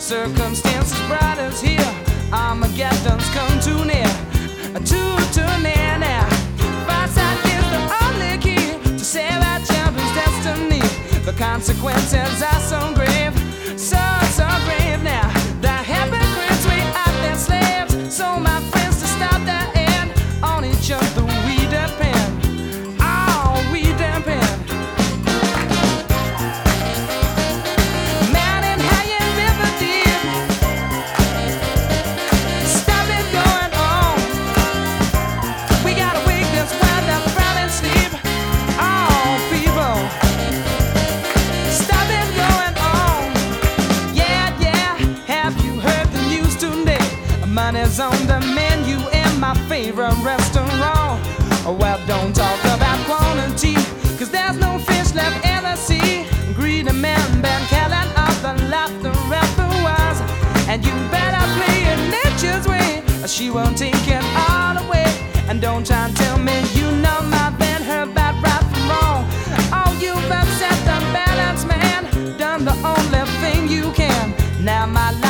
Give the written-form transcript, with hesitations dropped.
Circumstances brought us here. Armageddon's come too near, too near now. Farsight is the only key to save our champion's destiny. The consequences are so grave, so grave now. The hypocrites we are their slaves. So my friends, to stop their end, on each other we depend. Oh, we depend. Money's on the menu in my favorite restaurant. Well, don't talk about quantity, cause there's no fish left in the sea. Greedy men been killing off the lot the rapper was. And you better play it nature's way, or she won't take it all away. And don't try and tell me you know my band, her bad right from wrong. Oh, you've upset the balance, man, done the only thing you can. Now my life